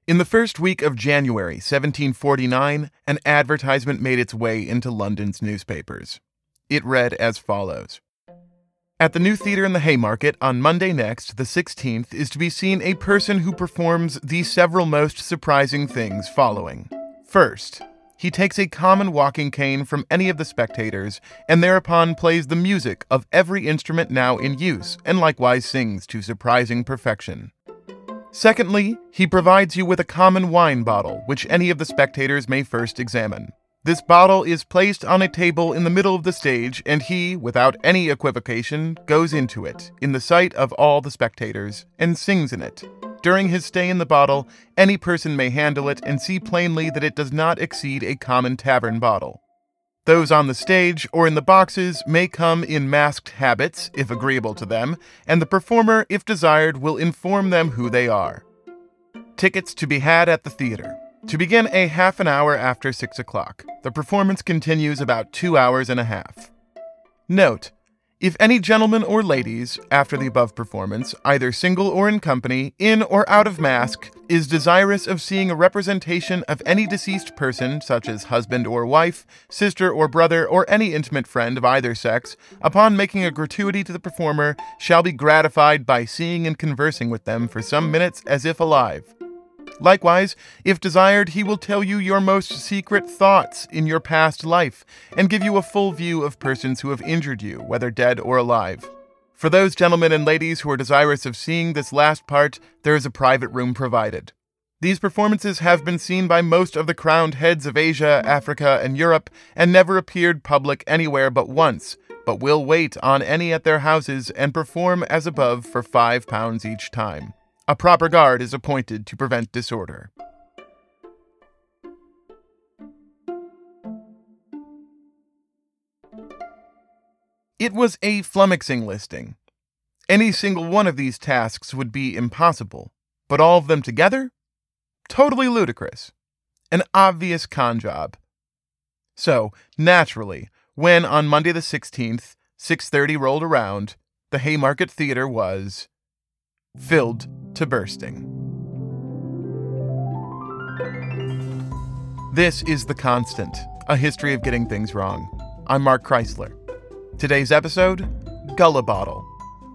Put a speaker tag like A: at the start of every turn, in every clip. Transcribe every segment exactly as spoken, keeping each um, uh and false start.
A: In the first week of January seventeen forty-nine, an advertisement made its way into London's newspapers. It read as follows. At the new theatre in the Haymarket on Monday next, the sixteenth, is to be seen a person who performs the several most surprising things following. First, he takes a common walking cane from any of the spectators and thereupon plays the music of every instrument now in use and likewise sings to surprising perfection. Secondly, he provides you with a common wine bottle, which any of the spectators may first examine. This bottle is placed on a table in the middle of the stage, and he, without any equivocation, goes into it, in the sight of all the spectators, and sings in it. During his stay in the bottle, any person may handle it and see plainly that it does not exceed a common tavern bottle. Those on the stage or in the boxes may come in masked habits, if agreeable to them, and the performer, if desired, will inform them who they are. Tickets to be had at the theatre. To begin a half an hour after six o'clock. The performance continues about two hours and a half. Note, if any gentlemen or ladies, after the above performance, either single or in company, in or out of mask, is desirous of seeing a representation of any deceased person, such as husband or wife, sister or brother, or any intimate friend of either sex, upon making a gratuity to the performer, shall be gratified by seeing and conversing with them for some minutes as if alive. Likewise, if desired, he will tell you your most secret thoughts in your past life, and give you a full view of persons who have injured you, whether dead or alive. For those gentlemen and ladies who are desirous of seeing this last part, there is a private room provided. These performances have been seen by most of the crowned heads of Asia, Africa, and Europe, and never appeared public anywhere but once, but will wait on any at their houses and perform as above for five pounds each time. A proper guard is appointed to prevent disorder. It was a flummoxing listing. Any single one of these tasks would be impossible, but all of them together? Totally ludicrous. An obvious con job. So, naturally, when on Monday the sixteenth, six thirty rolled around, the Haymarket Theatre was filled to bursting. This is The Constant, a history of getting things wrong. I'm Mark Chrysler. Today's episode, Gullah Bottle.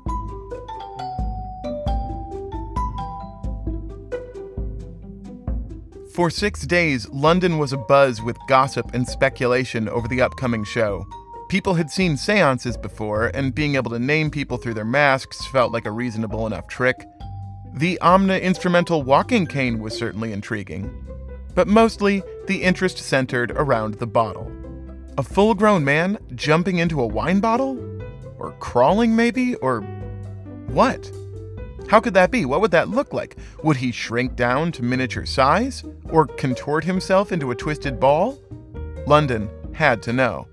A: For six days, London was abuzz with gossip and speculation over the upcoming show. People had seen seances before, and being able to name people through their masks felt like a reasonable enough trick. The omni-instrumental walking cane was certainly intriguing. But mostly, the interest centered around the bottle. A full-grown man jumping into a wine bottle? Or crawling, maybe? Or what? How could that be? What would that look like? Would he shrink down to miniature size? Or contort himself into a twisted ball? London had to know.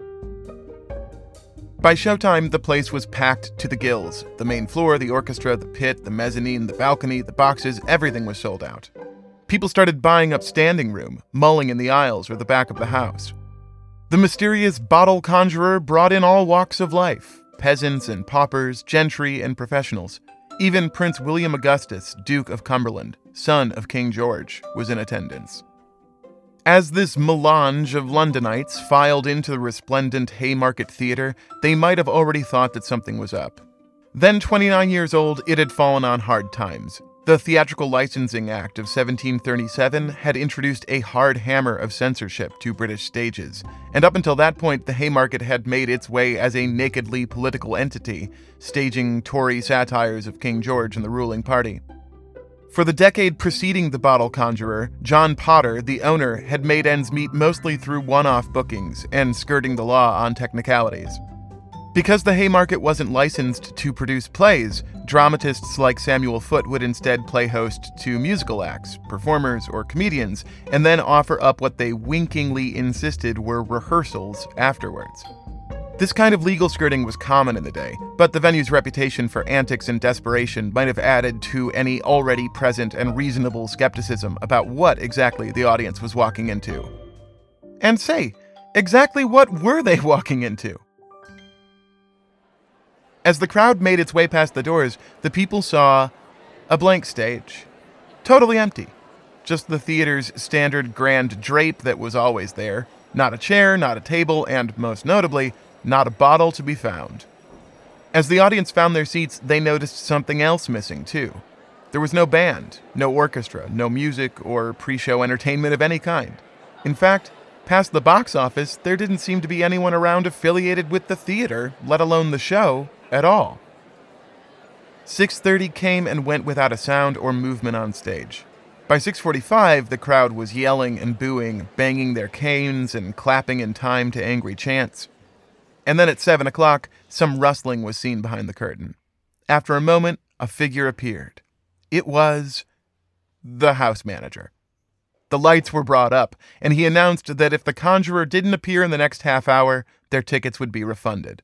A: By showtime, the place was packed to the gills. The main floor, the orchestra, the pit, the mezzanine, the balcony, the boxes, everything was sold out. People started buying up standing room, mulling in the aisles or the back of the house. The mysterious bottle conjurer brought in all walks of life, peasants and paupers, gentry and professionals. Even Prince William Augustus, Duke of Cumberland, son of King George, was in attendance. As this melange of Londonites filed into the resplendent Haymarket Theatre, they might have already thought that something was up. Then twenty-nine years old, it had fallen on hard times. The Theatrical Licensing Act of seventeen thirty-seven had introduced a hard hammer of censorship to British stages, and up until that point, the Haymarket had made its way as a nakedly political entity, staging Tory satires of King George and the ruling party. For the decade preceding the Bottle Conjurer, John Potter, the owner, had made ends meet mostly through one-off bookings and skirting the law on technicalities. Because the Haymarket wasn't licensed to produce plays, dramatists like Samuel Foote would instead play host to musical acts, performers, or comedians, and then offer up what they winkingly insisted were rehearsals afterwards. This kind of legal skirting was common in the day, but the venue's reputation for antics and desperation might have added to any already present and reasonable skepticism about what exactly the audience was walking into. And say, exactly what were they walking into? As the crowd made its way past the doors, the people saw a blank stage, totally empty. just the theater's standard grand drape that was always there. Not a chair, not a table, and most notably, not a bottle to be found. As the audience found their seats, they noticed something else missing, too. There was no band, no orchestra, no music or pre-show entertainment of any kind. In fact, past the box office, there didn't seem to be anyone around affiliated with the theater, let alone the show, at all. six thirty came and went without a sound or movement on stage. By six forty-five, the crowd was yelling and booing, banging their canes and clapping in time to angry chants. And then at seven o'clock, some rustling was seen behind the curtain. After a moment, a figure appeared. It was the house manager. The lights were brought up, and he announced that if the conjurer didn't appear in the next half hour, their tickets would be refunded.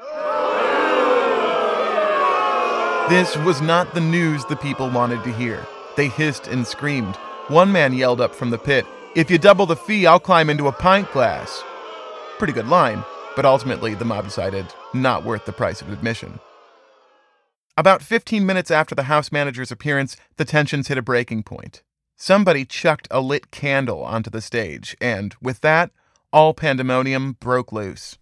A: This was not the news the people wanted to hear. They hissed and screamed. One man yelled up from the pit, "If you double the fee, I'll climb into a pint glass." Pretty good line, but ultimately the mob decided not worth the price of admission. About fifteen minutes after the house manager's appearance, the tensions hit a breaking point. Somebody chucked a lit candle onto the stage, and with that, all pandemonium broke loose.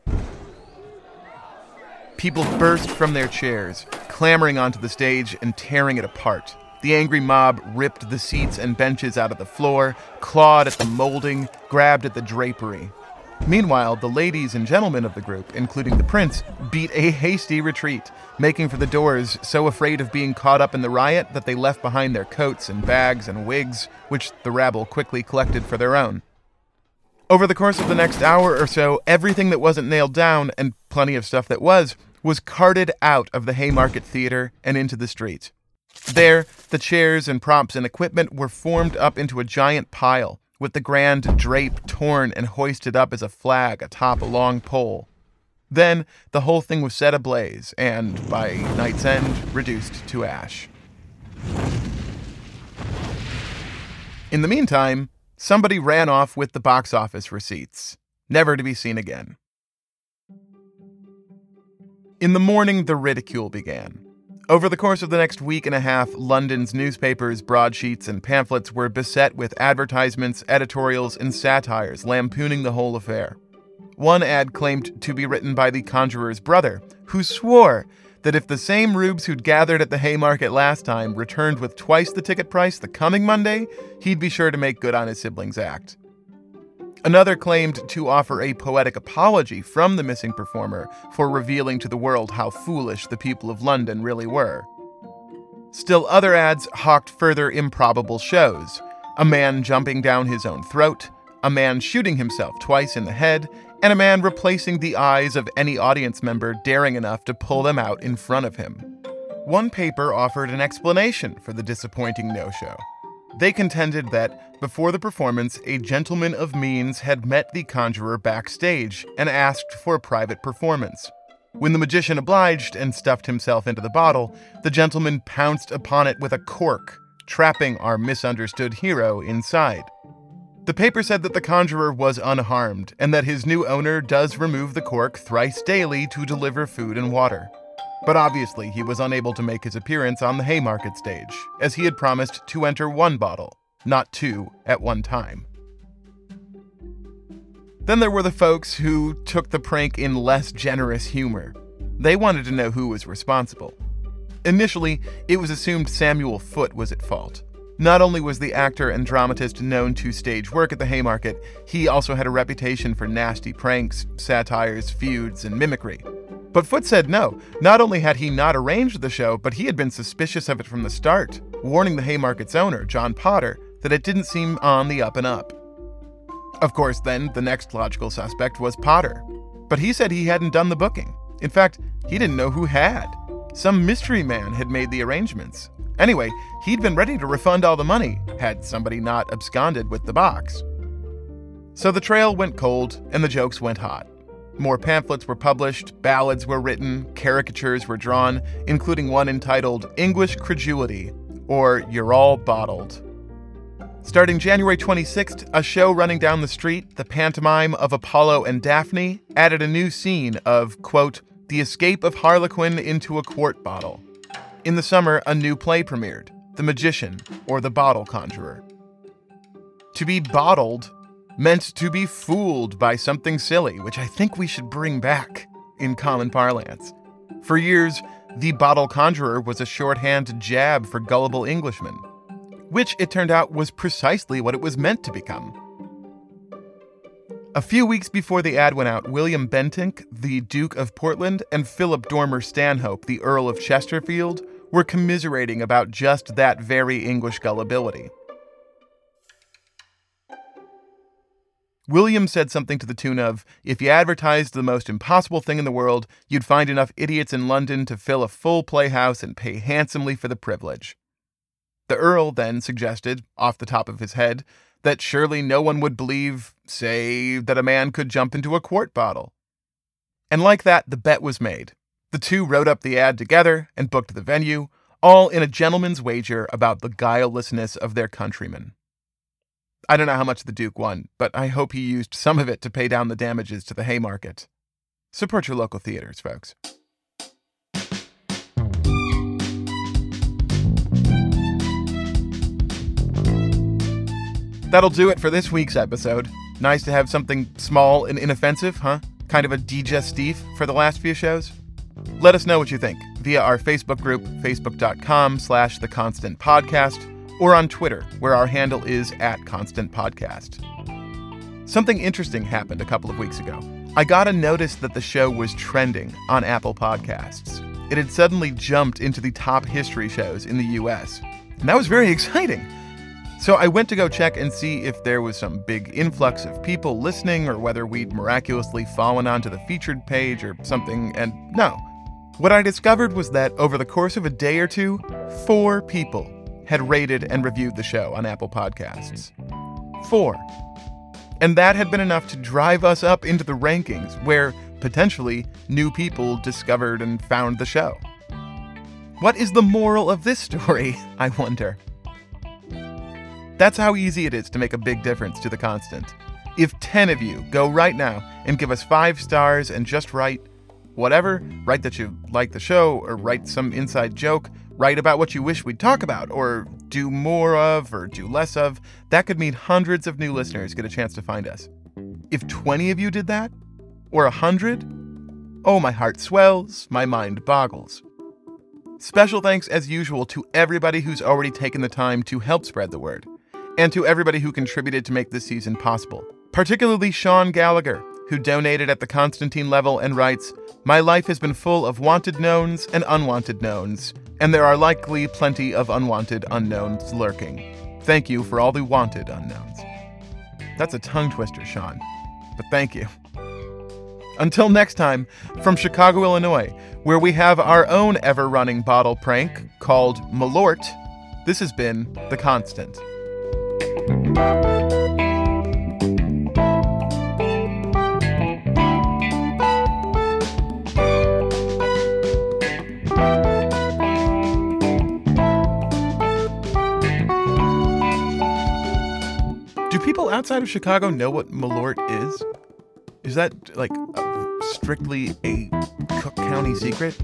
A: People burst from their chairs, clambering onto the stage and tearing it apart. The angry mob ripped the seats and benches out of the floor, clawed at the molding, grabbed at the drapery. Meanwhile, the ladies and gentlemen of the group, including the prince, beat a hasty retreat, making for the doors, so afraid of being caught up in the riot that they left behind their coats and bags and wigs, which the rabble quickly collected for their own. Over the course of the next hour or so, everything that wasn't nailed down, and plenty of stuff that was, was carted out of the Haymarket Theater and into the street. There, the chairs and props and equipment were formed up into a giant pile, with the grand drape torn and hoisted up as a flag atop a long pole. Then, the whole thing was set ablaze and, by night's end, reduced to ash. In the meantime, somebody ran off with the box office receipts, never to be seen again. In the morning, the ridicule began. Over the course of the next week and a half, London's newspapers, broadsheets, and pamphlets were beset with advertisements, editorials, and satires lampooning the whole affair. One ad claimed to be written by the conjurer's brother, who swore that if the same rubes who'd gathered at the Haymarket last time returned with twice the ticket price the coming Monday, he'd be sure to make good on his siblings' act. Another claimed to offer a poetic apology from the missing performer for revealing to the world how foolish the people of London really were. Still other ads hawked further improbable shows: a man jumping down his own throat, a man shooting himself twice in the head, and a man replacing the eyes of any audience member daring enough to pull them out in front of him. One paper offered an explanation for the disappointing no-show. They contended that, before the performance, a gentleman of means had met the conjurer backstage and asked for a private performance. When the magician obliged and stuffed himself into the bottle, the gentleman pounced upon it with a cork, trapping our misunderstood hero inside. The paper said that the conjurer was unharmed, and that his new owner does remove the cork thrice daily to deliver food and water. But obviously he was unable to make his appearance on the Haymarket stage, as he had promised to enter one bottle, not two at one time. Then there were the folks who took the prank in less generous humor. They wanted to know who was responsible. Initially, it was assumed Samuel Foote was at fault. Not only was the actor and dramatist known to stage work at the Haymarket, he also had a reputation for nasty pranks, satires, feuds, and mimicry. But Foote said no. Not only had he not arranged the show, but he had been suspicious of it from the start, warning the Haymarket's owner, John Potter, that it didn't seem on the up and up. Of course, then, the next logical suspect was Potter. But he said he hadn't done the booking. In fact, he didn't know who had. Some mystery man had made the arrangements. Anyway, he'd been ready to refund all the money, had somebody not absconded with the box. So the trail went cold, and the jokes went hot. More pamphlets were published, ballads were written, caricatures were drawn, including one entitled English Credulity, or You're All Bottled. Starting January twenty-sixth, a show running down the street, the pantomime of Apollo and Daphne, added a new scene of, quote, the escape of Harlequin into a quart bottle. In the summer, a new play premiered, The Magician, or The Bottle Conjurer. To be bottled meant to be fooled by something silly, which I think we should bring back in common parlance. For years, the bottle conjurer was a shorthand jab for gullible Englishmen, which it turned out was precisely what it was meant to become. A few weeks before the ad went out, William Bentinck, the Duke of Portland, and Philip Dormer Stanhope, the Earl of Chesterfield, were commiserating about just that very English gullibility. William said something to the tune of, if you advertised the most impossible thing in the world, you'd find enough idiots in London to fill a full playhouse and pay handsomely for the privilege. The Earl then suggested, off the top of his head, that surely no one would believe, say, that a man could jump into a quart bottle. And like that, the bet was made. The two wrote up the ad together and booked the venue, all in a gentleman's wager about the guilelessness of their countrymen. I don't know how much the Duke won, but I hope he used some of it to pay down the damages to the Haymarket. Support your local theaters, folks. That'll do it for this week's episode. Nice to have something small and inoffensive, huh? Kind of a digestif for the last few shows. Let us know what you think via our Facebook group, facebook.com slash The Constant Podcast, or on Twitter, where our handle is at Constant Podcast. Something interesting happened a couple of weeks ago. I got a notice that the show was trending on Apple Podcasts. It had suddenly jumped into the top history shows in the U S, and that was very exciting. So I went to go check and see if there was some big influx of people listening or whether we'd miraculously fallen onto the featured page or something, and no. What I discovered was that over the course of a day or two, four people had rated and reviewed the show on Apple Podcasts. Four. And that had been enough to drive us up into the rankings where, potentially, new people discovered and found the show. What is the moral of this story, I wonder? That's how easy it is to make a big difference to The Constant. If ten of you go right now and give us five stars and just write whatever, write that you like the show, or write some inside joke, write about what you wish we'd talk about, or do more of, or do less of, that could mean hundreds of new listeners get a chance to find us. If twenty of you did that, or a hundred, oh, my heart swells, my mind boggles. Special thanks, as usual, to everybody who's already taken the time to help spread the word, and to everybody who contributed to make this season possible, particularly Sean Gallagher, who donated at the Constantine level and writes, "My life has been full of wanted knowns and unwanted knowns, and there are likely plenty of unwanted unknowns lurking. Thank you for all the wanted unknowns." That's a tongue twister, Sean, but thank you. Until next time, from Chicago, Illinois, where we have our own ever-running bottle prank called Malort, this has been The Constant. Do people outside of Chicago know what Malort is? Is that, like, a, strictly a Cook County secret?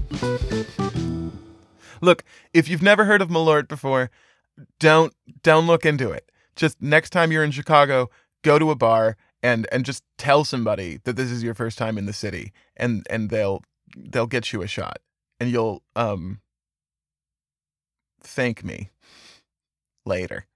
A: Look, if you've never heard of Malort before, don't don't look into it. Just next time you're in Chicago, go to a bar and and just tell somebody that this is your first time in the city, and and they'll they'll get you a shot, and you'll um thank me later.